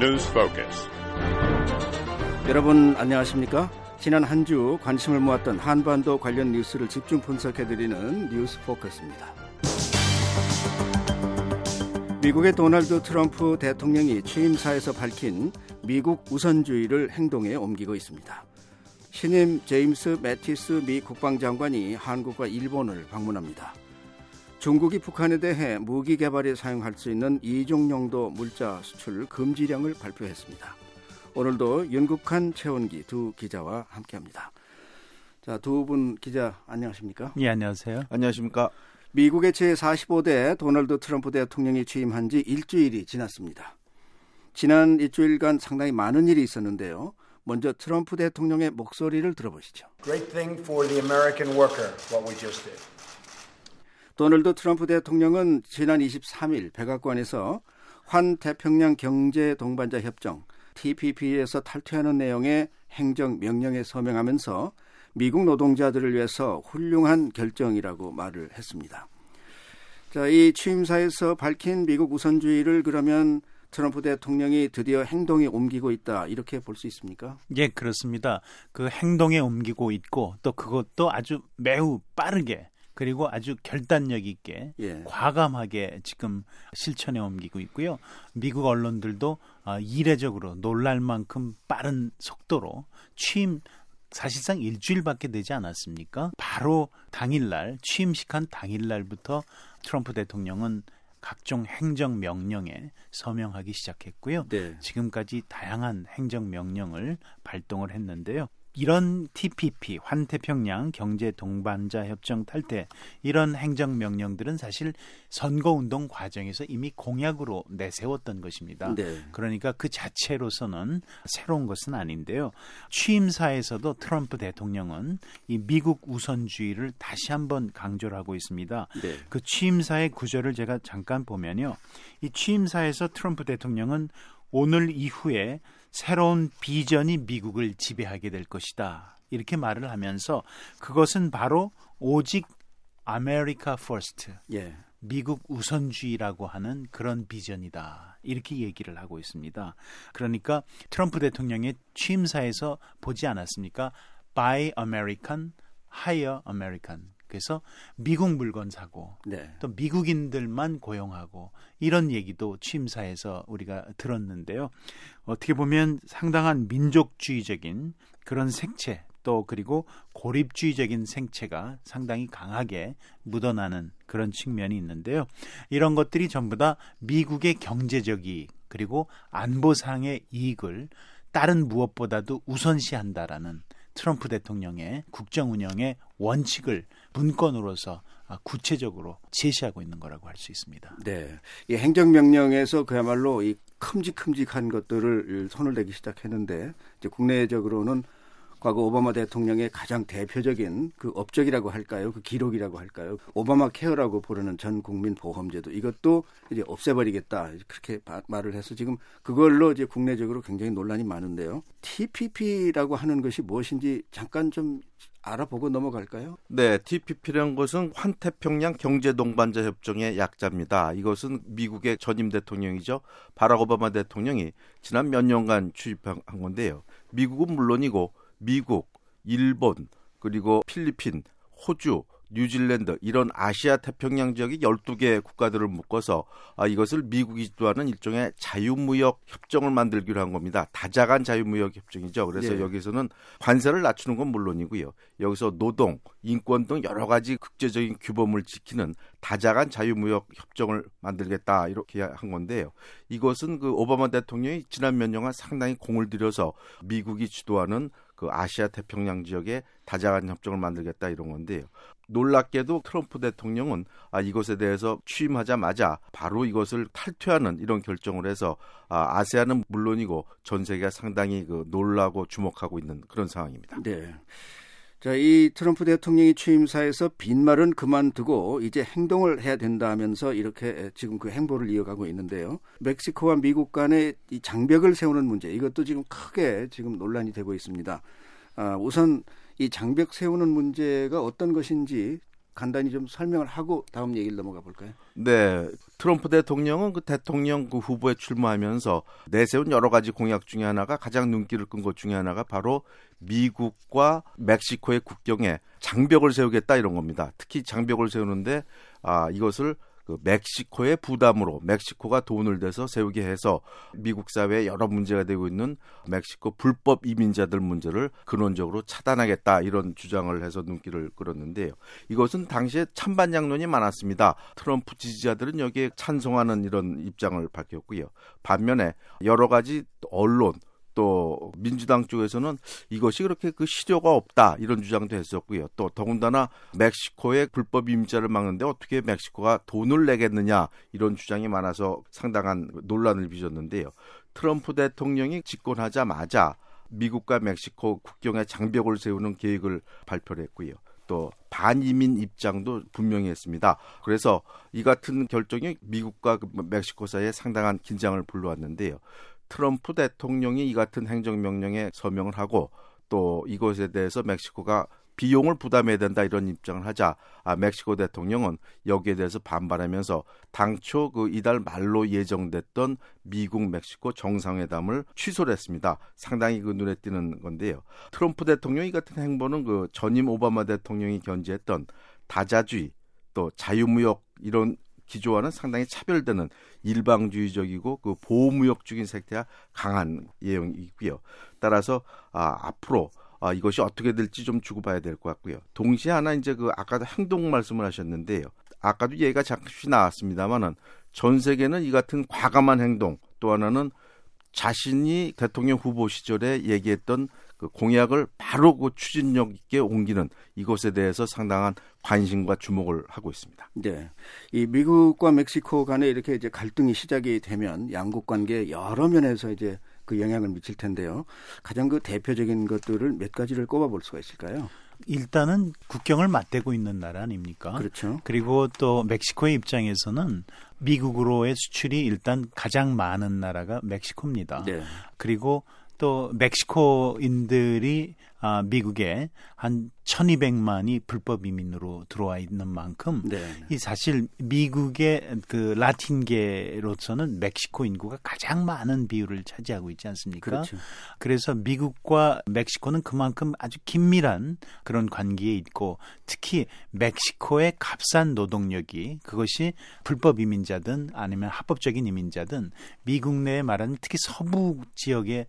News Focus. 여러분 안녕하십니까? 지난 한 주 관심을 모았던 한반도 관련 뉴스를 집중 분석해드리는 뉴스 포커스입니다. 미국의 도널드 트럼프 대통령이 취임사에서 밝힌 미국 우선주의를 행동에 옮기고 있습니다. 신임 제임스 매티스 미 국방장관이 한국과 일본을 방문합니다. 중국이 북한에 대해 무기 개발에 사용할 수 있는 이중용도 물자 수출 금지령을 발표했습니다. 오늘도 윤국한, 최원기 두 기자와 함께합니다. 자, 두 분 기자 안녕하십니까? 예, 안녕하세요. 안녕하십니까? 미국의 제45대 도널드 트럼프 대통령이 취임한 지 일주일이 지났습니다. 지난 일주일간 상당히 많은 일이 있었는데요. 먼저 트럼프 대통령의 목소리를 들어보시죠. Great thing for the American worker, what we just did. 도널드 트럼프 대통령은 지난 23일 백악관에서 환태평양 경제 동반자 협정 TPP에서 탈퇴하는 내용의 행정명령에 서명하면서 미국 노동자들을 위해서 훌륭한 결정이라고 말을 했습니다. 자, 이 취임사에서 밝힌 미국 우선주의를 그러면 트럼프 대통령이 드디어 행동에 옮기고 있다 이렇게 볼 수 있습니까? 예, 그렇습니다. 그 행동에 옮기고 있고 또 그것도 아주 매우 빠르게 그리고 아주 결단력 있게 과감하게 지금 실천에 옮기고 있고요. 미국 언론들도 이례적으로 놀랄 만큼 빠른 속도로 취임 사실상 일주일밖에 되지 않았습니까? 바로 당일날 취임식한 당일날부터 트럼프 대통령은 각종 행정명령에 서명하기 시작했고요. 네. 지금까지 다양한 행정명령을 발동을 했는데요. 이런 TPP, 환태평양 경제 동반자 협정 탈퇴 이런 행정명령들은 사실 선거운동 과정에서 이미 공약으로 내세웠던 것입니다. 네. 그러니까 그 자체로서는 새로운 것은 아닌데요. 취임사에서도 트럼프 대통령은 이 미국 우선주의를 다시 한번 강조를 하고 있습니다. 네. 그 취임사의 구절을 제가 잠깐 보면요. 이 취임사에서 트럼프 대통령은 오늘 이후에 새로운 비전이 미국을 지배하게 될 것이다. 이렇게 말을 하면서 그것은 바로 오직 아메리카 퍼스트, 미국 우선주의라고 하는 그런 비전이다. 이렇게 얘기를 하고 있습니다. 그러니까 트럼프 대통령의 취임사에서 보지 않았습니까? Buy American, Hire American. 그래서 미국 물건 사고 또 미국인들만 고용하고 이런 얘기도 취임사에서 우리가 들었는데요. 어떻게 보면 상당한 민족주의적인 그런 색채 또 그리고 고립주의적인 생체가 상당히 강하게 묻어나는 그런 측면이 있는데요. 이런 것들이 전부 다 미국의 경제적 이익 그리고 안보상의 이익을 다른 무엇보다도 우선시한다라는 트럼프 대통령의 국정 운영의 원칙을 문건으로서 구체적으로 제시하고 있는 거라고 할 수 있습니다. 네, 이 행정명령에서 그야말로 이 큼직큼직한 것들을 손을 대기 시작했는데 이제 국내적으로는 과거 오바마 대통령의 가장 대표적인 그 업적이라고 할까요? 그 기록이라고 할까요? 오바마 케어라고 부르는 전 국민 보험제도 이것도 이제 없애버리겠다 그렇게 말을 해서 지금 그걸로 이제 국내적으로 굉장히 논란이 많은데요. TPP라고 하는 것이 무엇인지 잠깐 좀 알아보고 넘어갈까요? 네, TPP라는 것은 환태평양 경제동반자 협정의 약자입니다. 이것은 미국의 전임 대통령이죠. 바락 오바마 대통령이 지난 몇 년간 출입한 건데요. 미국은 물론이고 미국, 일본, 그리고 필리핀, 호주, 뉴질랜드 이런 아시아 태평양 지역의 12개 국가들을 묶어서 이것을 미국이 주도하는 일종의 자유무역 협정을 만들기로 한 겁니다. 다자간 자유무역 협정이죠. 그래서 여기서는 관세를 낮추는 건 물론이고요. 여기서 노동, 인권 등 여러 가지 국제적인 규범을 지키는 다자간 자유무역 협정을 만들겠다 이렇게 한 건데요. 이것은 그 오바마 대통령이 지난 몇 년간 상당히 공을 들여서 미국이 주도하는 그 아시아 태평양 지역에 다자간 협정을 만들겠다 이런 건데요. 놀랍게도 트럼프 대통령은 이것에 대해서 취임하자마자 바로 이것을 탈퇴하는 이런 결정을 해서 아세안은 물론이고 전 세계가 상당히 놀라고 주목하고 있는 그런 상황입니다. 네. 자, 이 트럼프 대통령이 취임사에서 빈말은 그만두고 이제 행동을 해야 된다 하면서 이렇게 지금 그 행보를 이어가고 있는데요. 멕시코와 미국 간의 이 장벽을 세우는 문제, 이것도 지금 크게 지금 논란이 되고 있습니다. 우선 이 장벽 세우는 문제가 어떤 것인지 간단히 좀 설명을 하고 다음 얘기를 넘어가 볼까요? 네, 트럼프 대통령은 그 대통령 그 후보에 출마하면서 내세운 여러 가지 공약 중에 하나가 가장 눈길을 끈 것 중에 하나가 바로 미국과 멕시코의 국경에 장벽을 세우겠다 이런 겁니다. 특히 장벽을 세우는데 이것을 그 멕시코의 부담으로 멕시코가 돈을 대서 세우게 해서 미국 사회에 여러 문제가 되고 있는 멕시코 불법 이민자들 문제를 근원적으로 차단하겠다 이런 주장을 해서 눈길을 끌었는데요. 이것은 당시에 찬반양론이 많았습니다. 트럼프 지지자들은 여기에 찬성하는 이런 입장을 밝혔고요. 반면에 여러 가지 언론 또 민주당 쪽에서는 이것이 그렇게 그 실효가 없다 이런 주장도 했었고요. 또 더군다나 멕시코의 불법 임자를 막는데 어떻게 멕시코가 돈을 내겠느냐 이런 주장이 많아서 상당한 논란을 빚었는데요. 트럼프 대통령이 집권하자마자 미국과 멕시코 국경에 장벽을 세우는 계획을 발표를 했고요. 또 반이민 입장도 분명히 했습니다. 그래서 이 같은 결정이 미국과 멕시코 사이에 상당한 긴장을 불러왔는데요. 트럼프 대통령이 이 같은 행정명령에 서명을 하고 또 이것에 대해서 멕시코가 비용을 부담해야 된다 이런 입장을 하자 멕시코 대통령은 여기에 대해서 반발하면서 당초 그 이달 말로 예정됐던 미국 멕시코 정상회담을 취소를 했습니다. 상당히 그 눈에 띄는 건데요. 트럼프 대통령 이 같은 행보는 그 전임 오바마 대통령이 견지했던 다자주의 또 자유무역 이런 기조와는 상당히 차별되는 일방주의적이고 그 보호무역적인 색태가 강한 예형이고요. 따라서 앞으로 이것이 어떻게 될지 좀 두고 봐야 될 것 같고요. 동시에 하나 이제 그 아까도 행동 말씀을 하셨는데요. 아까도 얘기가 잠시 나왔습니다만은 전 세계는 이 같은 과감한 행동 또 하나는 자신이 대통령 후보 시절에 얘기했던 그 공약을 바로 그 추진력 있게 옮기는 이것에 대해서 상당한 관심과 주목을 하고 있습니다. 네, 이 미국과 멕시코 간에 이렇게 이제 갈등이 시작이 되면 양국 관계에 여러 면에서 이제 그 영향을 미칠 텐데요. 가장 그 대표적인 것들을 몇 가지를 꼽아볼 수가 있을까요? 일단은 국경을 맞대고 있는 나라 아닙니까? 그렇죠. 그리고 또 멕시코의 입장에서는 미국으로의 수출이 일단 가장 많은 나라가 멕시코입니다. 네. 그리고 또 멕시코인들이 미국에 한 1200만이 불법 이민으로 들어와 있는 만큼 네. 이 사실 미국의 그 라틴계로서는 멕시코 인구가 가장 많은 비율을 차지하고 있지 않습니까? 그렇죠. 그래서 미국과 멕시코는 그만큼 아주 긴밀한 그런 관계에 있고 특히 멕시코의 값싼 노동력이 그것이 불법 이민자든 아니면 합법적인 이민자든 미국 내에 말하는 특히 서부 지역의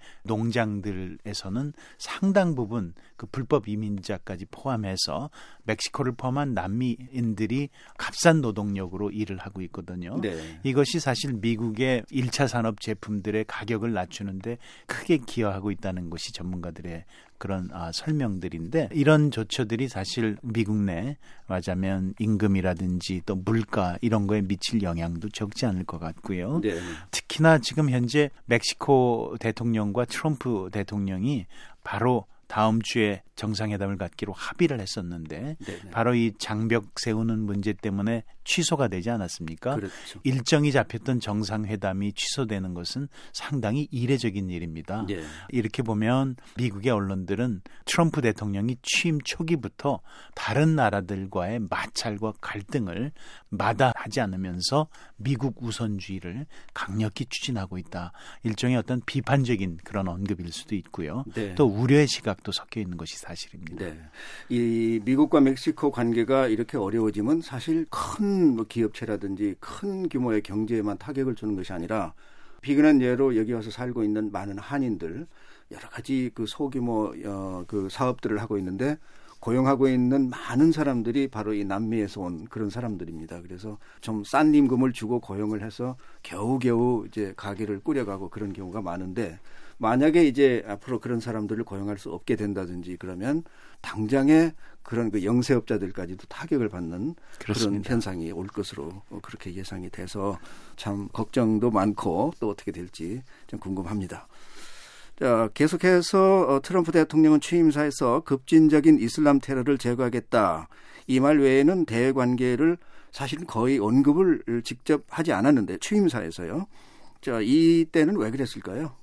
농장들에서는 상당 부분 그 불법 이민자까지 포함해서 멕시코를 포함한 남미인들이 값싼 노동력으로 일을 하고 있거든요. 네. 이것이 사실 미국의 1차 산업 제품들의 가격을 낮추는데 크게 기여하고 있다는 것이 전문가들의 그런 설명들인데 이런 조처들이 사실 미국 내 말하자면 임금이라든지 또 물가 이런 거에 미칠 영향도 적지 않을 것 같고요. 네. 특히나 지금 현재 멕시코 대통령과 트럼프 대통령이 바로 다음 주에 정상회담을 갖기로 합의를 했었는데 네네. 바로 이 장벽 세우는 문제 때문에 취소가 되지 않았습니까? 그렇죠. 일정이 잡혔던 정상회담이 취소되는 것은 상당히 이례적인 일입니다. 네. 이렇게 보면 미국의 언론들은 트럼프 대통령이 취임 초기부터 다른 나라들과의 마찰과 갈등을 마다하지 않으면서 미국 우선주의를 강력히 추진하고 있다. 일종의 어떤 비판적인 그런 언급일 수도 있고요. 네. 또 우려의 시각도 섞여 있는 것이 사실입니다. 네. 이 미국과 멕시코 관계가 이렇게 어려워지면 사실 큰 기업체라든지 큰 규모의 경제에만 타격을 주는 것이 아니라 비근한 예로 여기 와서 살고 있는 많은 한인들 여러 가지 그 소규모 그 사업들을 하고 있는데 고용하고 있는 많은 사람들이 바로 이 남미에서 온 그런 사람들입니다. 그래서 좀 싼 임금을 주고 고용을 해서 겨우겨우 이제 가게를 꾸려가고 그런 경우가 많은데 만약에 이제 앞으로 그런 사람들을 고용할 수 없게 된다든지 그러면 당장에 그런 그 영세업자들까지도 타격을 받는 그렇습니다. 그런 현상이 올 것으로 그렇게 예상이 돼서 참 걱정도 많고 또 어떻게 될지 좀 궁금합니다. 자, 계속해서 트럼프 대통령은 취임사에서 급진적인 이슬람 테러를 제거하겠다. 이 말 외에는 대외 관계를 사실은 거의 언급을 직접 하지 않았는데 취임사에서요. 자, 이때는 왜 그랬을까요?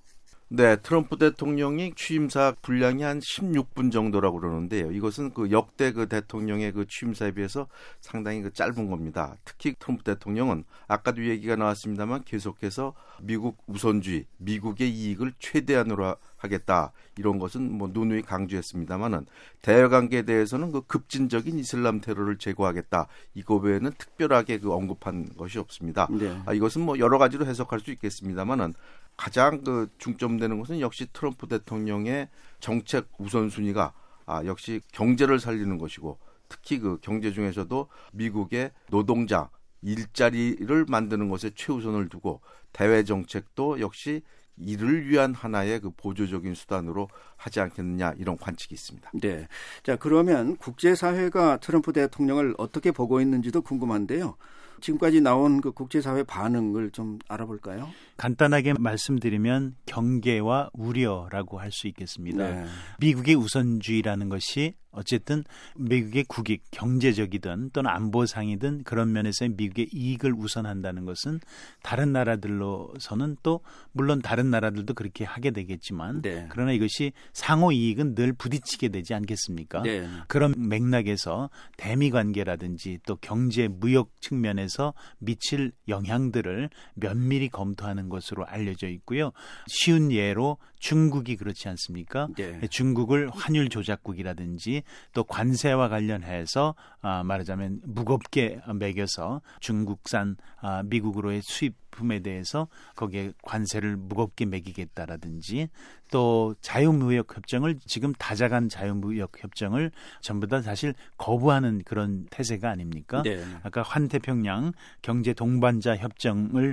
네, 트럼프 대통령이 취임사 분량이 한 16분 정도라고 그러는데요. 이것은 그 역대 그 대통령의 그 취임사에 비해서 상당히 그 짧은 겁니다. 특히 트럼프 대통령은 아까도 얘기가 나왔습니다만 계속해서 미국 우선주의, 미국의 이익을 최대한으로 하겠다. 이런 것은 뭐 누누이 강조했습니다만은 대외 관계에 대해서는 그 급진적인 이슬람 테러를 제거하겠다. 이거 외에는 특별하게 그 언급한 것이 없습니다. 네. 이것은 뭐 여러 가지로 해석할 수 있겠습니다만은 가장 그 중점되는 것은 역시 트럼프 대통령의 정책 우선순위가 역시 경제를 살리는 것이고 특히 그 경제 중에서도 미국의 노동자 일자리를 만드는 것에 최우선을 두고 대외 정책도 역시 이를 위한 하나의 그 보조적인 수단으로 하지 않겠느냐 이런 관측이 있습니다. 네. 자, 그러면 국제사회가 트럼프 대통령을 어떻게 보고 있는지도 궁금한데요. 지금까지 나온 그 국제사회 반응을 좀 알아볼까요? 간단하게 말씀드리면 경계와 우려라고 할 수 있겠습니다. 네. 미국의 우선주의라는 것이 어쨌든 미국의 국익, 경제적이든 또는 안보상이든 그런 면에서 미국의 이익을 우선한다는 것은 다른 나라들로서는 또 물론 다른 나라들도 그렇게 하게 되겠지만 네. 그러나 이것이 상호 이익은 늘 부딪히게 되지 않겠습니까? 네. 그런 맥락에서 대미 관계라든지 또 경제 무역 측면에서 미칠 영향들을 면밀히 검토하는 것으로 알려져 있고요. 쉬운 예로 중국이 그렇지 않습니까? 네. 중국을 환율 조작국이라든지 또 관세와 관련해서 말하자면 무겁게 매겨서 중국산 미국으로의 수입품에 대해서 거기에 관세를 무겁게 매기겠다라든지 또 자유무역 협정을 지금 다자간 자유무역 협정을 전부 다 사실 거부하는 그런 태세가 아닙니까? 네. 아까 환태평양 경제 동반자 협정을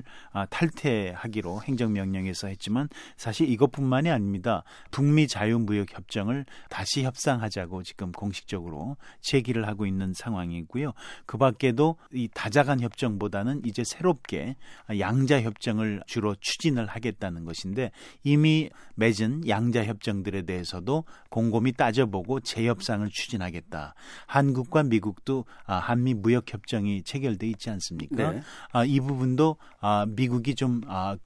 탈퇴하기로 행정명령에서 했지만 사실 이것뿐만이 아닙니다. 북미 자유무역 협정을 다시 협상하자고 지금 공식적으로 제기를 하고 있는 상황이고요. 그 밖에도 이 다자간 협정보다는 이제 새롭게 양자 협정을 주로 추진을 하겠다는 것인데 이미 맺은 양자 협정들에 대해서도 곰곰이 따져보고 재협상을 추진하겠다. 한국과 미국도 한미 무역 협정이 체결돼 있지 않습니까? 네. 이 부분도 미국이 좀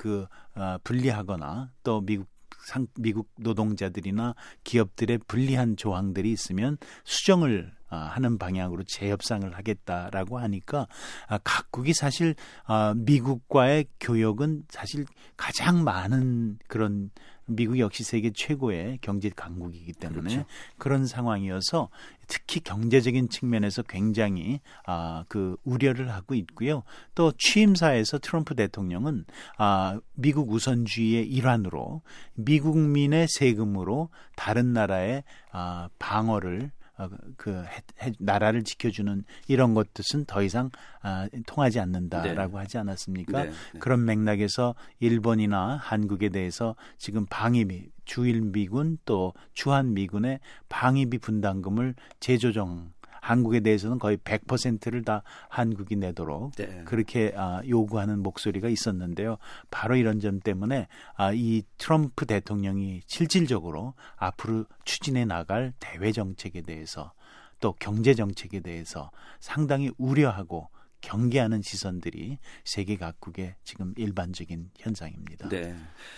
불리하거나 또 미국 노동자들이나 기업들의 불리한 조항들이 있으면 수정을 하는 방향으로 재협상을 하겠다라고 하니까 각국이 사실 미국과의 교역은 사실 가장 많은 그런 미국 역시 세계 최고의 경제 강국이기 때문에 그렇죠. 그런 상황이어서 특히 경제적인 측면에서 굉장히 그 우려를 하고 있고요. 또 취임사에서 트럼프 대통령은 미국 우선주의의 일환으로 미국민의 세금으로 다른 나라의 방어를 나라를 지켜주는 이런 것들은 더 이상 통하지 않는다라고 하지 않았습니까? 네. 그런 맥락에서 일본이나 한국에 대해서 지금 방위비, 주일미군 또 주한미군의 방위비 분담금을 재조정 한국에 대해서는 거의 100%를 다 한국이 내도록 그렇게 요구하는 목소리가 있었는데요. 바로 이런 점 때문에 이 트럼프 대통령이 실질적으로 앞으로 추진해 나갈 대외 정책에 대해서 또 경제 정책에 대해서 상당히 우려하고 경계하는 시선들이 세계 각국의 지금 일반적인 현상입니다. 네.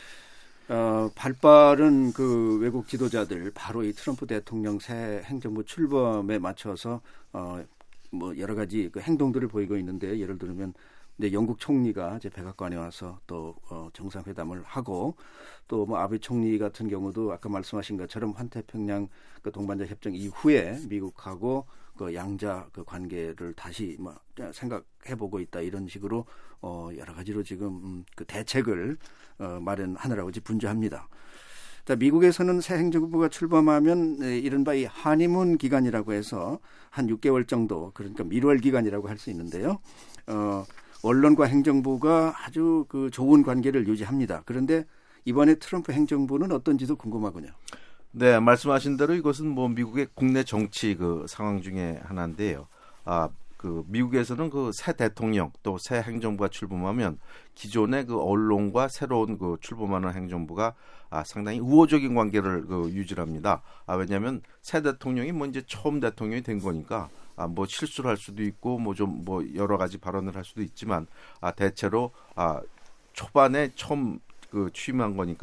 발빠른 그 외국 지도자들 바로 이 트럼프 대통령 새 행정부 출범에 맞춰서 뭐 여러 가지 그 행동들을 보이고 있는데 예를 들면 영국 총리가 이제 백악관에 와서 또 정상회담을 하고 또 뭐 아베 총리 같은 경우도 아까 말씀하신 것처럼 환태평양 그 동반자 협정 이후에 미국하고 그 양자 그 관계를 다시 뭐 생각해보고 있다 이런 식으로 여러 가지로 지금 그 대책을 마련하느라고 이제 분주합니다. 자, 미국에서는 새 행정부가 출범하면 이른바 이 하니문 기간이라고 해서 한 6개월 정도 그러니까 밀월 기간이라고 할 수 있는데요. 언론과 행정부가 아주 그 좋은 관계를 유지합니다. 그런데 이번에 트럼프 행정부는 어떤지도 궁금하군요. 네, 말씀하신 대로 이것은 뭐 미국의 국내 정치 그 상황 중에 하나인데요. 그 미국에서는 그 새 대통령 또 새 행정부가 출범하면 기존의 그 언론과 새로운 그 출범하는 행정부가 상당히 우호적인 관계를 그 유지합니다. 왜냐하면 새 대통령이 뭐 이제 처음 대통령이 된 거니까 뭐 실수를 할 수도 있고 뭐 좀 뭐 여러 가지 발언을 할 수도 있지만 대체로 초반에 처음 그 취임한 거니까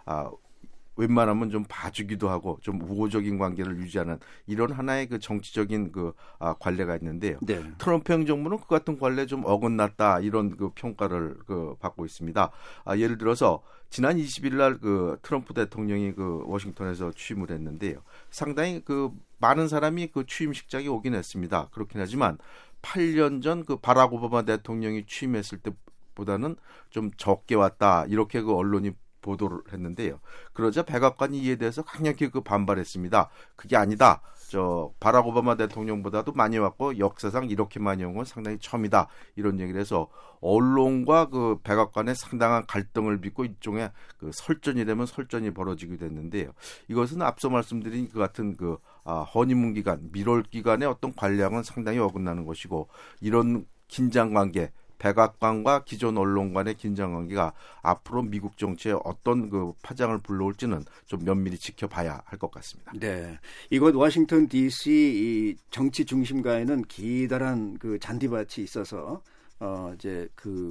웬만하면 좀 봐주기도 하고 좀 우호적인 관계를 유지하는 이런 하나의 그 정치적인 관례가 있는데요. 네. 트럼프 행정부는 그 같은 관례 좀 어긋났다 이런 그 평가를 받고 있습니다. 예를 들어서 지난 20일 날 트럼프 대통령이 워싱턴에서 취임을 했는데요. 상당히 많은 사람이 취임식장에 오긴 했습니다. 그렇긴 하지만 8년 전 바락 오바마 대통령이 취임했을 때보다는 좀 적게 왔다 이렇게 언론이 보도를 했는데요. 그러자 백악관이 이에 대해서 강력히 반발했습니다. 그게 아니다. 바락 오바마 대통령보다도 많이 왔고 역사상 이렇게 많이 온 건 상당히 처음이다. 이런 얘기를 해서 언론과 백악관의 상당한 갈등을 빚고 일종의 설전이 되면 설전이 벌어지게 됐는데요. 이것은 앞서 말씀드린 같은 허니문 기간, 밀월 기간의 어떤 관례와는 상당히 어긋나는 것이고 이런 긴장 관계 백악관과 기존 언론 간의 긴장관계가 앞으로 미국 정치에 어떤 파장을 불러올지는 좀 면밀히 지켜봐야 할 것 같습니다. 네, 이곳 워싱턴 D.C. 이 정치 중심가에는 기다란 잔디밭이 있어서 이제 그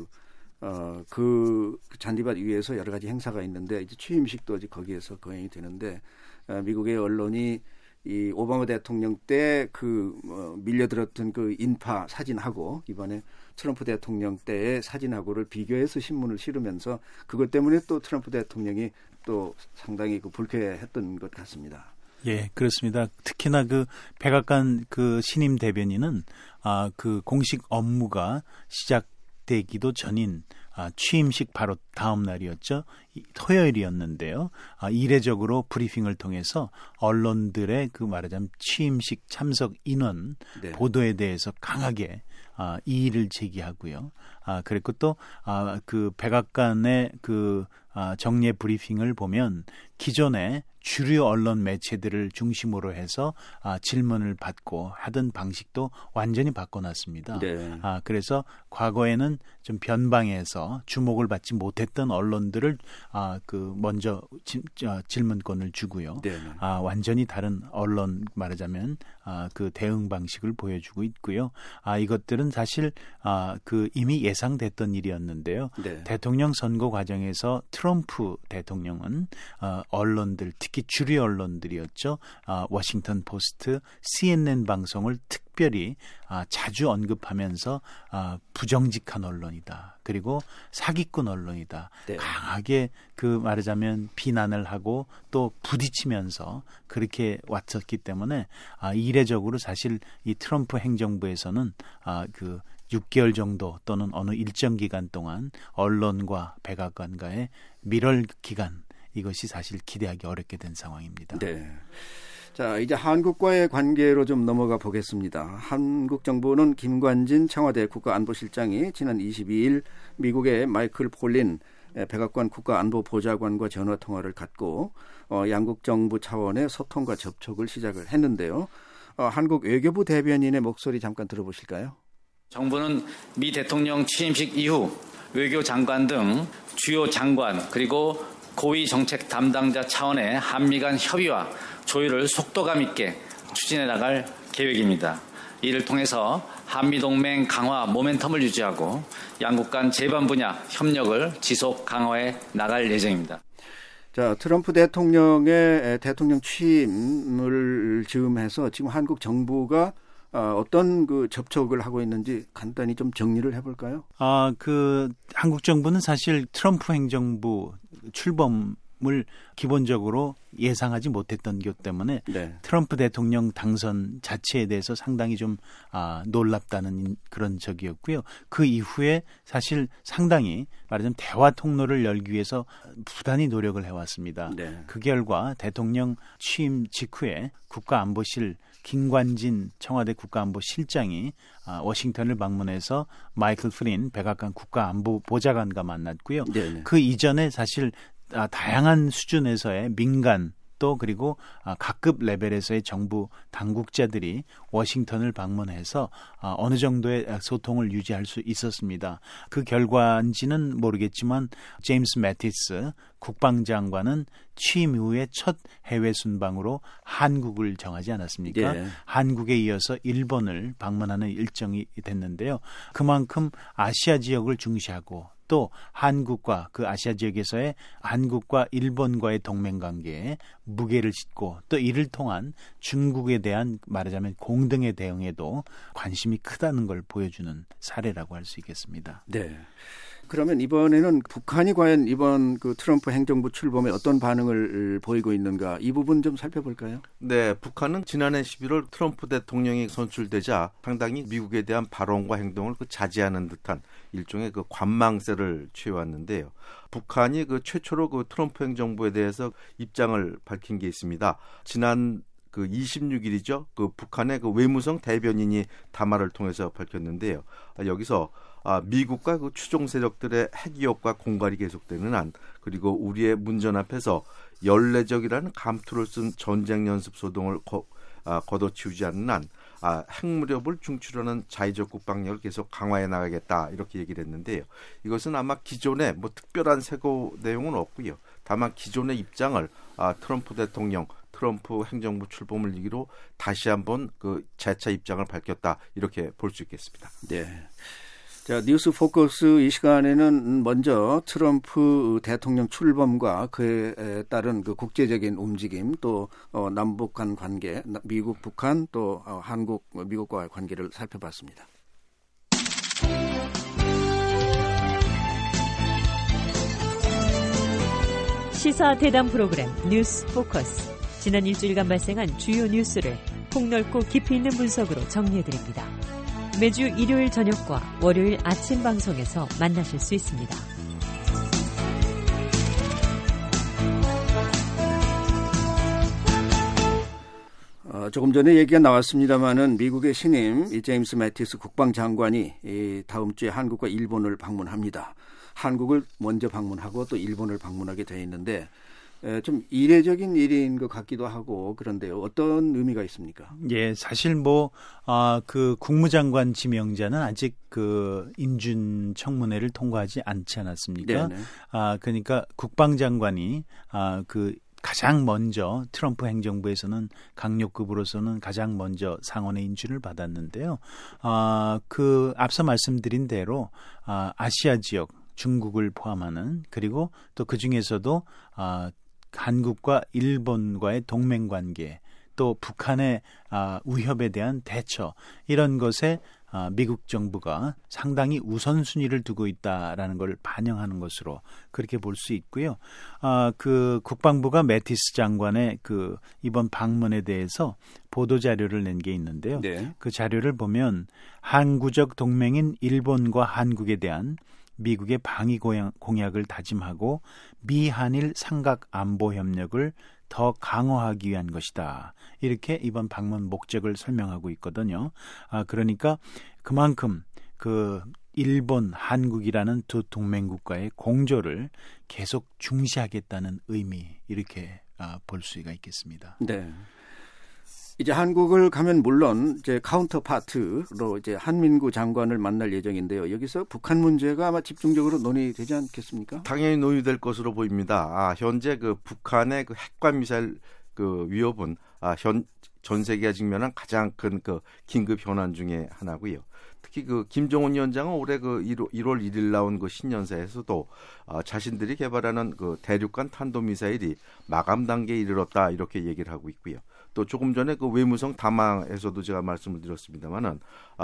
잔디밭 위에서 여러 가지 행사가 있는데 이제 취임식도 이제 거기에서 거행이 되는데 미국의 언론이 이 오바마 대통령 때 밀려들었던 인파 사진하고 이번에 트럼프 대통령 때의 사진하고를 비교해서 신문을 실으면서 그것 때문에 또 트럼프 대통령이 또 상당히 불쾌했던 것 같습니다. 예, 그렇습니다. 특히나 백악관 신임 대변인은 공식 업무가 시작되기도 전인 취임식 바로 다음 날이었죠. 토요일이었는데요. 이례적으로 브리핑을 통해서 언론들의 말하자면 취임식 참석 인원 네. 보도에 대해서 강하게 이의를 제기하고요. 그리고 또 백악관의 정례 브리핑을 보면 기존의 주류 언론 매체들을 중심으로 해서 질문을 받고 하던 방식도 완전히 바꿔놨습니다. 네. 그래서 과거에는 좀 변방에서 주목을 받지 못했던 언론들을 먼저 질문권을 주고요. 네. 완전히 다른 언론 말하자면 대응 방식을 보여주고 있고요. 이것들은 사실 이미 예상됐던 일이었는데요. 네. 대통령 선거 과정에서 트럼프 대통령은 언론들 특히 주류 언론들이었죠. 워싱턴 포스트, CNN 방송을 특별히 자주 언급하면서 부정직한 언론이다. 그리고 사기꾼 언론이다. 네. 강하게 말하자면 비난을 하고 또 부딪히면서 그렇게 왔었기 때문에 이례적으로 사실 이 트럼프 행정부에서는 6개월 정도 또는 어느 일정 기간 동안 언론과 백악관과의 밀월 기간 이것이 사실 기대하기 어렵게 된 상황입니다. 네. 자, 이제 한국과의 관계로 좀 넘어가 보겠습니다. 한국 정부는 김관진 청와대 국가안보실장이 지난 22일 미국의 마이클 폴린 백악관 국가안보보좌관과 전화 통화를 갖고 양국 정부 차원의 소통과 접촉을 시작을 했는데요. 한국 외교부 대변인의 목소리 잠깐 들어보실까요? 정부는 미 대통령 취임식 이후 외교장관 등 주요 장관 그리고 고위 정책 담당자 차원의 한미 간 협의와 조율을 속도감 있게 추진해 나갈 계획입니다. 이를 통해서 한미동맹 강화 모멘텀을 유지하고 양국 간 제반 분야 협력을 지속 강화해 나갈 예정입니다. 자, 트럼프 대통령의 대통령 취임을 즈음해서 지금 한국 정부가 어떤 접촉을 하고 있는지 간단히 좀 정리를 해볼까요? 한국 정부는 사실 트럼프 행정부 출범을 기본적으로 예상하지 못했던 것 때문에 네. 트럼프 대통령 당선 자체에 대해서 상당히 좀 놀랍다는 그런 적이었고요. 그 이후에 사실 상당히 말하자면 대화 통로를 열기 위해서 부단히 노력을 해왔습니다. 네. 그 결과 대통령 취임 직후에 국가안보실 김관진 청와대 국가안보실장이 워싱턴을 방문해서 마이클 플린 백악관 국가안보보좌관과 만났고요. 네네. 그 이전에 사실 다양한 수준에서의 민간 또 그리고 각급 레벨에서의 정부 당국자들이 워싱턴을 방문해서 어느 정도의 소통을 유지할 수 있었습니다. 그 결과인지는 모르겠지만 제임스 매티스 국방장관은 취임 이후에 첫 해외 순방으로 한국을 정하지 않았습니까? 예. 한국에 이어서 일본을 방문하는 일정이 됐는데요. 그만큼 아시아 지역을 중시하고 또 한국과 그 아시아 지역에서의 한국과 일본과의 동맹관계에 무게를 싣고 또 이를 통한 중국에 대한 말하자면 공등의 대응에도 관심이 크다는 걸 보여주는 사례라고 할 수 있겠습니다. 네. 그러면 이번에는 북한이 과연 이번 그 트럼프 행정부 출범에 어떤 반응을 보이고 있는가 이 부분 좀 살펴볼까요? 네, 북한은 지난해 11월 트럼프 대통령이 선출되자 상당히 미국에 대한 발언과 행동을 자제하는 듯한 일종의 그 관망세를 취해왔는데요. 북한이 그 최초로 그 트럼프 행정부에 대해서 입장을 밝힌 게 있습니다. 지난 그 26일이죠. 그 북한의 그 외무성 대변인이 담화를 통해서 밝혔는데요. 여기서 미국과 그 추종 세력들의 핵위협과 공갈이 계속되는 한, 그리고 우리의 문전 앞에서 연례적이라는 감투를 쓴 전쟁 연습 소동을 걷어치우지 않는 한 핵무력을 중출하는 자의적 국방력을 계속 강화해 나가겠다 이렇게 얘기를 했는데요. 이것은 아마 기존에 뭐 특별한 세고 내용은 없고요. 다만 기존의 입장을 트럼프 대통령, 트럼프 행정부 출범을 계기로 다시 한번 그 재차 입장을 밝혔다 이렇게 볼 수 있겠습니다. 네. 자, 뉴스 포커스 이 시간에는 먼저 트럼프 대통령 출범과 그에 따른 그 국제적인 움직임 또 남북 간 관계, 미국, 북한 또 한국, 미국과의 관계를 살펴봤습니다. 시사 대담 프로그램 뉴스 포커스. 지난 일주일간 발생한 주요 뉴스를 폭넓고 깊이 있는 분석으로 정리해드립니다. 매주 일요일 저녁과 월요일 아침 방송에서 만나실 수 있습니다. 조금 전에 얘기가 나왔습니다마는 미국의 신임 이 제임스 매티스 국방장관이 이 다음 주에 한국과 일본을 방문합니다. 한국을 먼저 방문하고 또 일본을 방문하게 되어 있는데 좀 이례적인 일인 것 같기도 하고 그런데요. 어떤 의미가 있습니까? 예, 사실 그 국무장관 지명자는 아직 그 인준 청문회를 통과하지 않지 않았습니까? 네네. 그러니까 국방장관이 그 가장 먼저 트럼프 행정부에서는 강력급으로서는 가장 먼저 상원의 인준을 받았는데요. 그 앞서 말씀드린 대로 아시아 지역 중국을 포함하는 그리고 또 그 중에서도 한국과 일본과의 동맹관계 또 북한의 위협에 대한 대처 이런 것에 미국 정부가 상당히 우선순위를 두고 있다라는 걸 반영하는 것으로 그렇게 볼 수 있고요. 그 국방부가 매티스 장관의 그 이번 방문에 대해서 보도 자료를 낸 게 있는데요. 네. 그 자료를 보면 항구적 동맹인 일본과 한국에 대한 미국의 방위 공약을 다짐하고 미한일 삼각 안보 협력을 더 강화하기 위한 것이다. 이렇게 이번 방문 목적을 설명하고 있거든요. 그러니까 그만큼 그 일본, 한국이라는 두 동맹국가의 공조를 계속 중시하겠다는 의미 이렇게 볼 수가 있겠습니다. 네. 이제 한국을 가면 물론 이제 카운터파트로 이제 한민구 장관을 만날 예정인데요. 여기서 북한 문제가 아마 집중적으로 논의되지 않겠습니까? 당연히 논의될 것으로 보입니다. 현재 그 북한의 그 핵과 미사일 그 위협은 전 세계가 직면한 가장 큰 그 긴급 현안 중에 하나고요. 특히 그 김정은 위원장은 올해 그 1월 1일 나온 그 신년사에서도 자신들이 개발하는 그 대륙간 탄도미사일이 마감 단계에 이르렀다 이렇게 얘기를 하고 있고요. 또 조금 전에 그 외무성 담화에서도 제가 말씀을 드렸습니다만은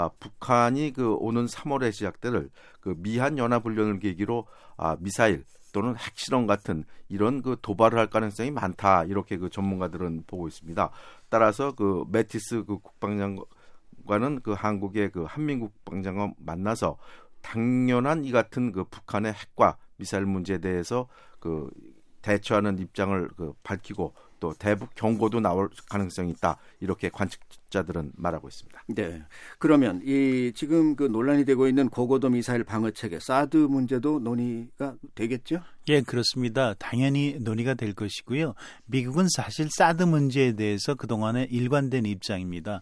북한이 그 오는 3월에 시작될 그 미한 연합훈련을 계기로 미사일 또는 핵실험 같은 이런 그 도발을 할 가능성이 많다 이렇게 그 전문가들은 보고 있습니다. 따라서 그 매티스 그 국방장관은 그 한국의 그 한민국 국방장관 만나서 당연한 이 같은 그 북한의 핵과 미사일 문제에 대해서 그 대처하는 입장을 그 밝히고 또 대북 경고도 나올 가능성이 있다 이렇게 관측자들은 말하고 있습니다. 네. 그러면 이 지금 그 논란이 되고 있는 고고도 미사일 방어 체계 사드 문제도 논의가 되겠죠? 예, 그렇습니다. 당연히 논의가 될 것이고요. 미국은 사실 사드 문제에 대해서 그동안에 일관된 입장입니다.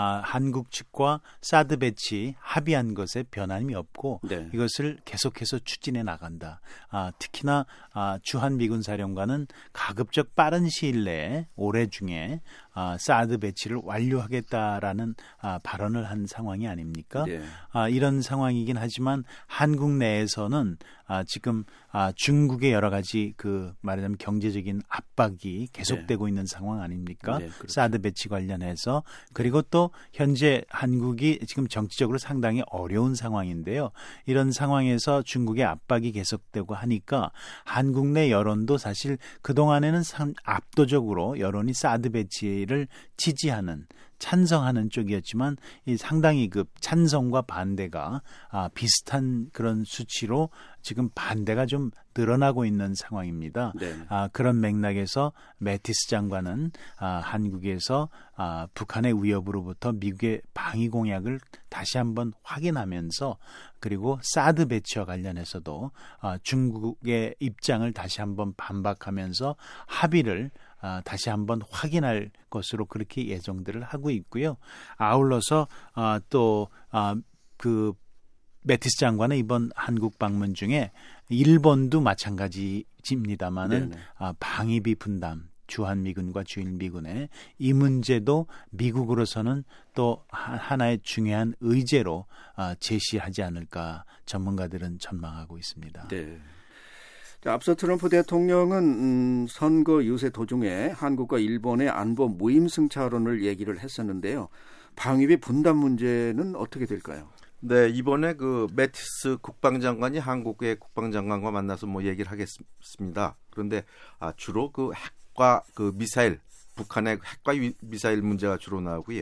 한국 측과 사드 배치 합의한 것에 변함이 없고 네. 이것을 계속해서 추진해 나간다. 특히나 주한미군 사령관은 가급적 빠른 시일 내에 올해 중에 사드 배치를 완료하겠다라는 발언을 한 상황이 아닙니까? 네. 이런 상황이긴 하지만 한국 내에서는 지금 중국의 여러 가지 그 말하자면 경제적인 압박이 계속되고 있는 상황 아닙니까? 네, 그렇죠. 사드 배치 관련해서 그리고 또 현재 한국이 지금 정치적으로 상당히 어려운 상황인데요. 이런 상황에서 중국의 압박이 계속되고 하니까 한국 내 여론도 사실 그동안에는 압도적으로 여론이 사드 배치를 지지하는 찬성하는 쪽이었지만 이 상당히 그 찬성과 반대가 비슷한 그런 수치로 지금 반대가 좀 늘어나고 있는 상황입니다. 네. 그런 맥락에서 매티스 장관은 한국에서 북한의 위협으로부터 미국의 방위 공약을 다시 한번 확인하면서 그리고 사드 배치와 관련해서도 중국의 입장을 다시 한번 반박하면서 합의를 다시 한번 확인할 것으로 그렇게 예정들을 하고 있고요. 아울러서 또 그 매티스 장관은 이번 한국 방문 중에 일본도 마찬가지입니다만은 방위비 분담 주한미군과 주일미군의 이 문제도 미국으로서는 또 하나의 중요한 의제로 제시하지 않을까 전문가들은 전망하고 있습니다. 네. 자, 앞서 트럼프 대통령은 선거 유세 도중에 한국과 일본의 안보 무임승차론을 얘기를 했었는데요. 방위비 분담 문제는 어떻게 될까요? 네, 이번에 그 매티스 국방장관이 한국의 국방장관과 만나서 뭐 얘기를 하겠습니다. 그런데 주로 그 핵과 그 미사일, 북한의 핵과 미사일 문제가 주로 나오고요.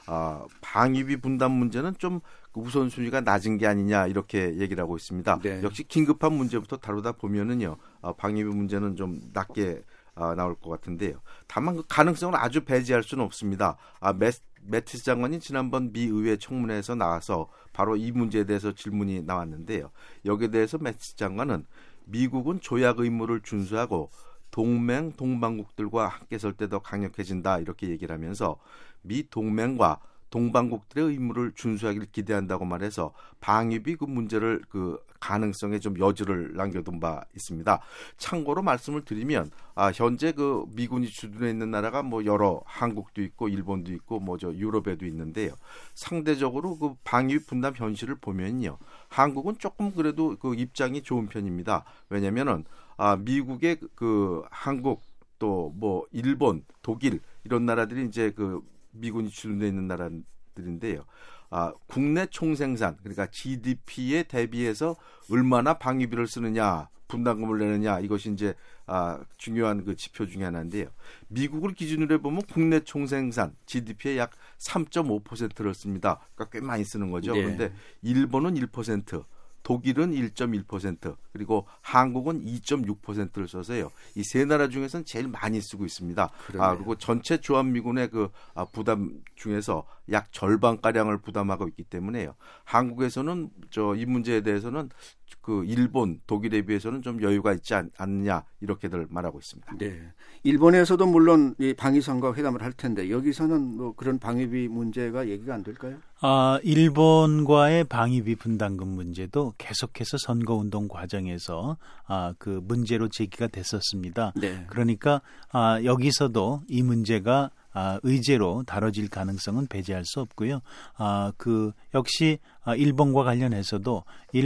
방위비 분담 문제는 좀 우선순위가 낮은 게 아니냐 이렇게 얘기를 하고 있습니다. 네. 역시 긴급한 문제부터 다루다 보면은요, 방위비 문제는 좀 낮게 나올 것 같은데요. 다만 그 가능성을 아주 배제할 수는 없습니다. 매티스 장관이 지난번 미 의회 청문회에서 나와서 바로 이 문제에 대해서 질문이 나왔는데요. 여기에 대해서 매티스 장관은 미국은 조약 의무를 준수하고 동맹 동반국들과 함께 설 때 더 강력해진다 이렇게 얘기를 하면서 미 동맹과 동반국들의 의무를 준수하기를 기대한다고 말해서 방위비 그 문제를 그 가능성에 좀 여지를 남겨둔 바 있습니다. 참고로 말씀을 드리면 현재 그 미군이 주둔해 있는 나라가 뭐 여러 한국도 있고 일본도 있고 뭐 저 유럽에도 있는데요. 상대적으로 그 방위비 분담 현실을 보면요, 한국은 조금 그래도 그 입장이 좋은 편입니다. 왜냐면은 미국의 그 한국 또 뭐 일본, 독일 이런 나라들이 이제 그 미군이 주둔해 있는 나라들인데요. 국내 총생산, 그러니까 GDP에 대비해서 얼마나 방위비를 쓰느냐, 분담금을 내느냐, 이것이 이제 중요한 그 지표 중에 하나인데요. 미국을 기준으로 해보면 국내 총생산 GDP의 약 3.5%를 씁니다. 그러니까 꽤 많이 쓰는 거죠. 네. 그런데 일본은 1%, 독일은 1.1%, 그리고 한국은 2.6%를 써서요. 이 세 나라 중에서는 제일 많이 쓰고 있습니다. 그리고 전체 주한미군의 그 부담 중에서 약 절반가량을 부담하고 있기 때문에요. 한국에서는 이 문제에 대해서는 그 일본, 독일에 비해서는 좀 여유가 있지 않느냐 이렇게들 말하고 있습니다. 네. 일본에서도 물론 이 방위상과 회담을 할 텐데 여기서는 뭐 그런 방위비 문제가 얘기가 안 될까요? 일본과의 방위비 분담금 문제도 계속해서 선거운동 과정에서 그 문제로 제기가 됐었습니다. 네. 그러니까 여기서도 이 문제가 의제로 다뤄질 가능성은 배제할 수 없고요. 그 역시 일본과 관련해서도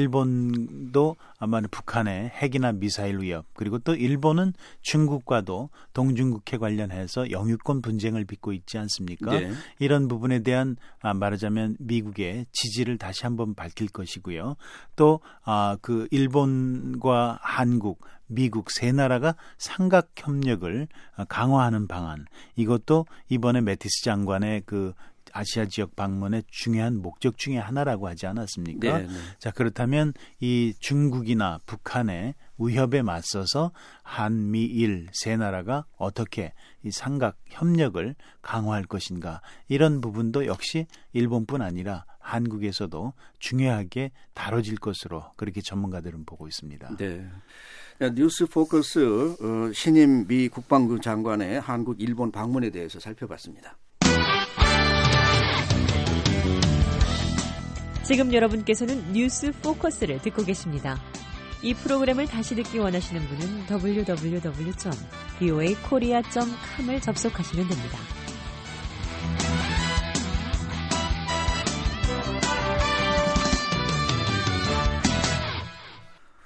일본도 아마 북한의 핵이나 미사일 위협, 그리고 또 일본은 중국과도 동중국해 관련해서 영유권 분쟁을 빚고 있지 않습니까? 네. 이런 부분에 대한 말하자면 미국의 지지를 다시 한번 밝힐 것이고요. 또 그 일본과 한국, 미국 세 나라가 삼각 협력을 강화하는 방안, 이것도 이번에 매티스 장관의 그 아시아 지역 방문의 중요한 목적 중에 하나라고 하지 않았습니까? 네, 네. 자, 그렇다면 이 중국이나 북한의 위협에 맞서서 한미일 세 나라가 어떻게 이 삼각 협력을 강화할 것인가, 이런 부분도 역시 일본뿐 아니라 한국에서도 중요하게 다뤄질 것으로 그렇게 전문가들은 보고 있습니다. 네. 뉴스 포커스 신임 미 국방부 장관의 한국, 일본 방문에 대해서 살펴봤습니다. 지금 여러분께서는 뉴스 포커스를 듣고 계십니다. 이 프로그램을 다시 듣기 원하시는 분은 www.voakorea.com을 접속하시면 됩니다.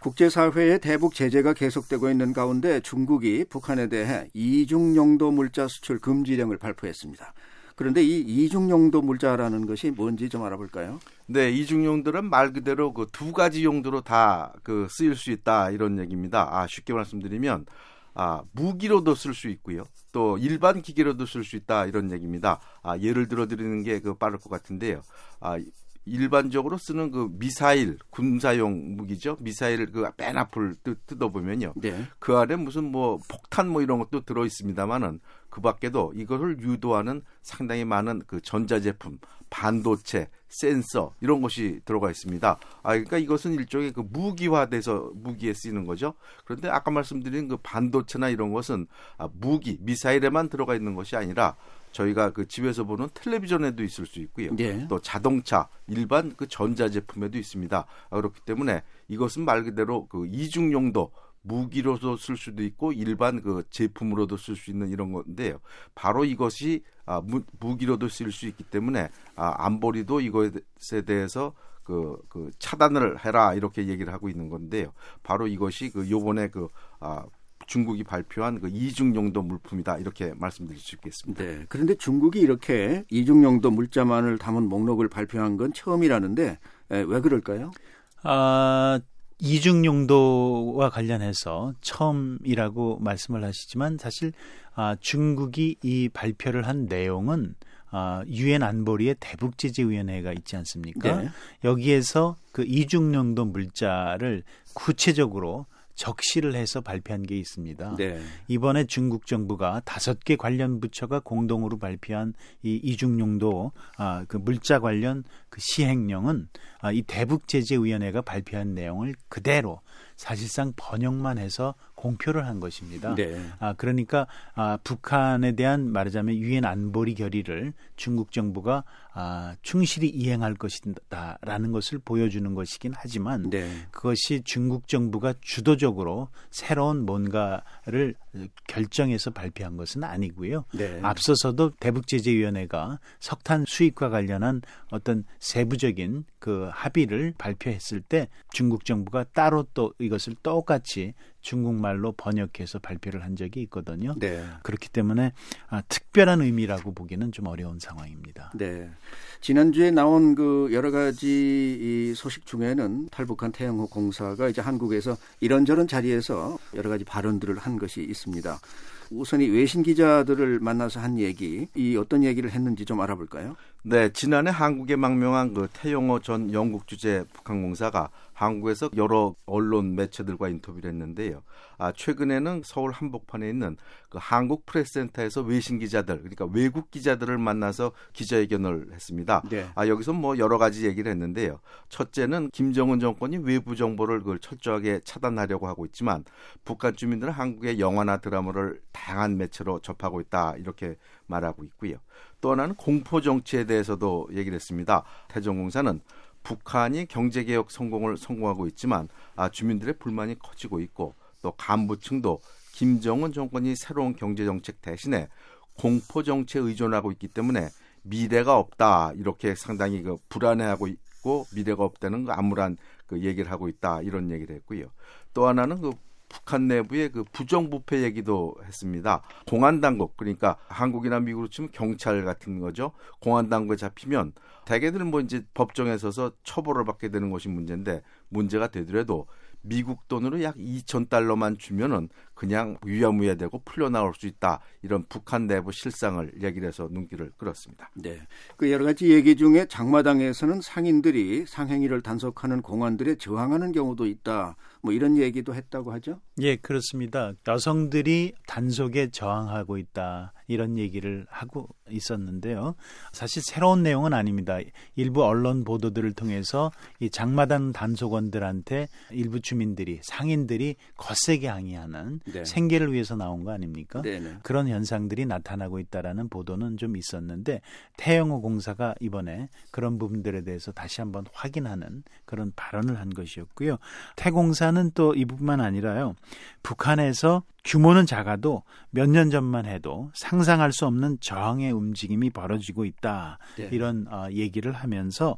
국제사회의 대북 제재가 계속되고 있는 가운데 중국이 북한에 대해 이중용도 물자 수출 금지령을 발표했습니다. 그런데 이 이중용도 물자라는 것이 뭔지 좀 알아볼까요? 네, 이중용도는 말 그대로 그 두 가지 용도로 다 쓰일 수 있다 이런 얘기입니다. 쉽게 말씀드리면 무기로도 쓸 수 있고요. 또 일반 기계로도 쓸 수 있다 이런 얘기입니다. 예를 들어 드리는 게 빠를 것 같은데요. 일반적으로 쓰는 미사일, 군사용 무기죠. 미사일 맨 앞을 뜯어보면요. 네. 그 안에 무슨 폭탄 이런 것도 들어 있습니다만은 그 밖에도 이것을 유도하는 상당히 많은 전자제품, 반도체, 센서 이런 것이 들어가 있습니다. 그러니까 이것은 일종의 무기화돼서 무기에 쓰이는 거죠. 그런데 아까 말씀드린 반도체나 이런 것은 무기, 미사일에만 들어가 있는 것이 아니라 저희가 집에서 보는 텔레비전에도 있을 수 있고요. 네. 또 자동차, 일반 전자제품에도 있습니다. 그렇기 때문에 이것은 말 그대로 이중용도, 무기로도 쓸 수도 있고 일반 제품으로도 쓸 수 있는 이런 건데요. 바로 이것이 무기로도 쓸 수 있기 때문에 안보리도 이것에 대해서 차단을 해라 이렇게 얘기를 하고 있는 건데요. 바로 이것이 요번에 중국이 발표한 이중용도 물품이다 이렇게 말씀드릴 수 있겠습니다. 네. 그런데 중국이 이렇게 이중용도 물자만을 담은 목록을 발표한 건 처음이라는데 왜 그럴까요? 이중용도와 관련해서 처음이라고 말씀을 하시지만 사실 중국이 이 발표를 한 내용은 유엔 안보리의 대북제재위원회가 있지 않습니까? 네. 여기에서 이중용도 물자를 구체적으로 적시를 해서 발표한 게 있습니다. 네. 이번에 중국 정부가 5개 관련 부처가 공동으로 발표한 이 이중용도 물자 관련 시행령은 이 대북제재위원회가 발표한 내용을 그대로 사실상 번역만 해서 공표를 한 것입니다. 네. 그러니까 북한에 대한 말하자면 유엔 안보리 결의를 중국 정부가 충실히 이행할 것이다라는 것을 보여주는 것이긴 하지만 네. 그것이 중국 정부가 주도적으로 새로운 뭔가를 결정해서 발표한 것은 아니고요. 네. 앞서서도 대북제재위원회가 석탄 수입과 관련한 어떤 세부적인 합의를 발표했을 때 중국 정부가 따로 또 이것을 똑같이 중국말로 번역해서 발표를 한 적이 있거든요. 네. 그렇기 때문에 특별한 의미라고 보기는 좀 어려운 상황입니다. 네. 지난주에 나온 여러 가지 이 소식 중에는 탈북한 태영호 공사가 이제 한국에서 이런저런 자리에서 여러 가지 발언들을 한 것이 있습니다. 우선 이 외신 기자들을 만나서 한 얘기, 이 어떤 얘기를 했는지 좀 알아볼까요? 네, 지난해 한국에 망명한 태영호 전 영국 주재 북한 공사가 한국에서 여러 언론 매체들과 인터뷰를 했는데요. 최근에는 서울 한복판에 있는 한국 프레스센터에서 외신 기자들, 그러니까 외국 기자들을 만나서 기자회견을 했습니다. 네. 여기서 여러 가지 얘기를 했는데요. 첫째는 김정은 정권이 외부 정보를 철저하게 차단하려고 하고 있지만 북한 주민들은 한국의 영화나 드라마를 다양한 매체로 접하고 있다 이렇게 말하고 있고요. 또 하나는 공포 정치에 대해서도 얘기를 했습니다. 태정공사는 북한이 경제개혁 성공하고 있지만 주민들의 불만이 커지고 있고 또 간부층도 김정은 정권이 새로운 경제정책 대신에 공포정치에 의존하고 있기 때문에 미래가 없다 이렇게 상당히 불안해하고 있고 미래가 없다는 암울한 얘기를 하고 있다 이런 얘기를 했고요. 또 하나는 북한 내부의 부정부패 얘기도 했습니다. 공안당국, 그러니까 한국이나 미국으로 치면 경찰 같은 거죠. 공안당국에 잡히면 대개들 이제 법정에 서서 처벌을 받게 되는 것이 문제인데 문제가 되더라도 미국 돈으로 약 2,000달러만 주면은 그냥 유야무야 되고 풀려나올 수 있다. 이런 북한 내부 실상을 얘기를 해서 눈길을 끌었습니다. 네. 여러 가지 얘기 중에 장마당에서는 상인들이 상행위를 단속하는 공안들에 저항하는 경우도 있다. 이런 얘기도 했다고 하죠? 예, 그렇습니다. 여성들이 단속에 저항하고 있다. 이런 얘기를 하고 있었는데요. 사실 새로운 내용은 아닙니다. 일부 언론 보도들을 통해서 이 장마당 단속원들한테 일부 주민들이, 상인들이 거세게 항의하는 네. 생계를 위해서 나온 거 아닙니까? 네네. 그런 현상들이 나타나고 있다라는 보도는 좀 있었는데 태영호 공사가 이번에 그런 부분들에 대해서 다시 한번 확인하는 그런 발언을 한 것이었고요. 태공사는 또 이 부분만 아니라요. 북한에서 규모는 작아도 몇 년 전만 해도 상상할 수 없는 저항의 움직임이 벌어지고 있다. 네. 이런 얘기를 하면서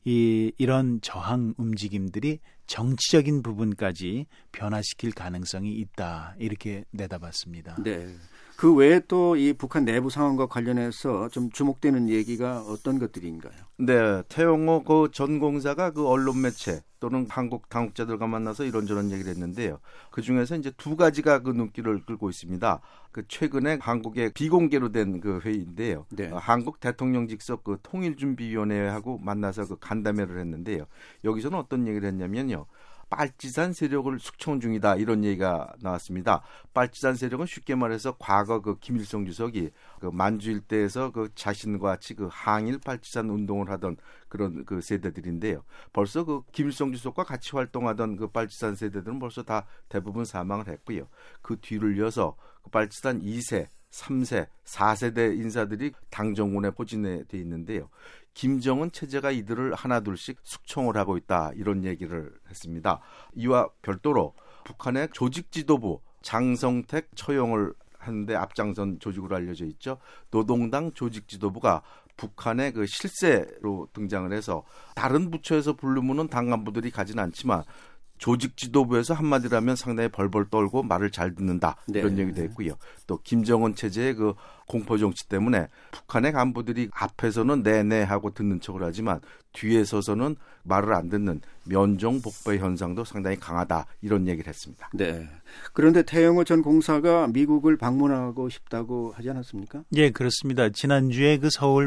이런 저항 움직임들이 정치적인 부분까지 변화시킬 가능성이 있다. 이렇게 내다봤습니다. 네. 그 외에 또 이 북한 내부 상황과 관련해서 좀 주목되는 얘기가 어떤 것들인가요? 네, 태영호 그 전 공사가 그 언론 매체 또는 한국 당국자들과 만나서 이런저런 얘기를 했는데요. 그 중에서 이제 두 가지가 그 눈길을 끌고 있습니다. 그 최근에 한국의 비공개로 된 그 회의인데요. 네. 한국 대통령 직속 그 통일준비위원회하고 만나서 그 간담회를 했는데요. 여기서는 어떤 얘기를 했냐면요. 빨치산 세력을 숙청 중이다 이런 얘기가 나왔습니다. 빨치산 세력은 쉽게 말해서 과거 그 김일성 주석이 그 만주 일대에서 그 자신과 같이 그 항일 빨치산 운동을 하던 그런 그 세대들인데요. 벌써 그 김일성 주석과 같이 활동하던 그 빨치산 세대들은 벌써 다 대부분 사망을 했고요. 그 뒤를 이어서 그 빨치산 2세, 3세, 4세대 인사들이 당정원에 포진해 돼 있는데요. 김정은 체제가 이들을 하나둘씩 숙청을 하고 있다 이런 얘기를 했습니다. 이와 별도로 북한의 조직 지도부 장성택 처형을 하는데 앞장선 조직으로 알려져 있죠. 노동당 조직 지도부가 북한의 그 실세로 등장을 해서 다른 부처에서 부르면은 당 간부들이 가진 않지만 조직 지도부에서 한마디로 하면 상당히 벌벌 떨고 말을 잘 듣는다 이런 네. 얘기도 했고요. 또 김정은 체제의 그 공포 정치 때문에 북한의 간부들이 앞에서는 네네 하고 듣는 척을 하지만 뒤에 서서는 말을 안 듣는 면종복배 현상도 상당히 강하다 이런 얘기를 했습니다. 네. 그런데 태영호 전 공사가 미국을 방문하고 싶다고 하지 않았습니까? 예, 그렇습니다. 지난주에 그 서울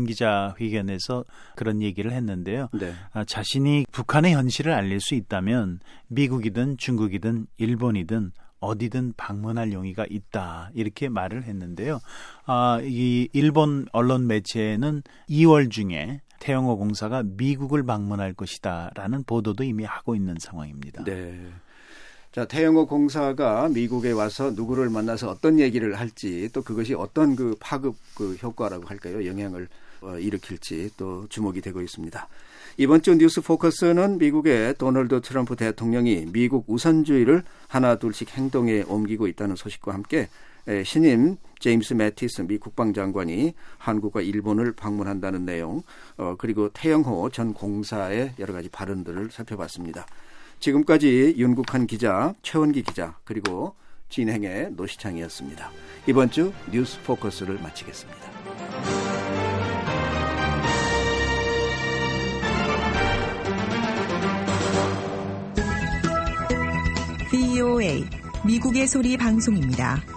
외신기자회견에서 그런 얘기를 했는데요. 네. 자신이 북한의 현실을 알릴 수 있다면 미국이든 중국이든 일본이든 어디든 방문할 용의가 있다 이렇게 말을 했는데요. 이 일본 언론 매체는 2월 중에 태영호 공사가 미국을 방문할 것이다라는 보도도 이미 하고 있는 상황입니다. 네. 자, 태영호 공사가 미국에 와서 누구를 만나서 어떤 얘기를 할지 또 그것이 어떤 그 파급 그 효과라고 할까요? 영향을 일으킬지 또 주목이 되고 있습니다. 이번 주 뉴스 포커스는 미국의 도널드 트럼프 대통령이 미국 우선주의를 하나둘씩 행동에 옮기고 있다는 소식과 함께 신임 제임스 매티스 미 국방장관이 한국과 일본을 방문한다는 내용 그리고 태영호 전 공사의 여러 가지 발언들을 살펴봤습니다. 지금까지 윤국한 기자, 최원기 기자 그리고 진행의 노시창이었습니다. 이번 주 뉴스 포커스를 마치겠습니다. VOA 미국의 소리 방송입니다.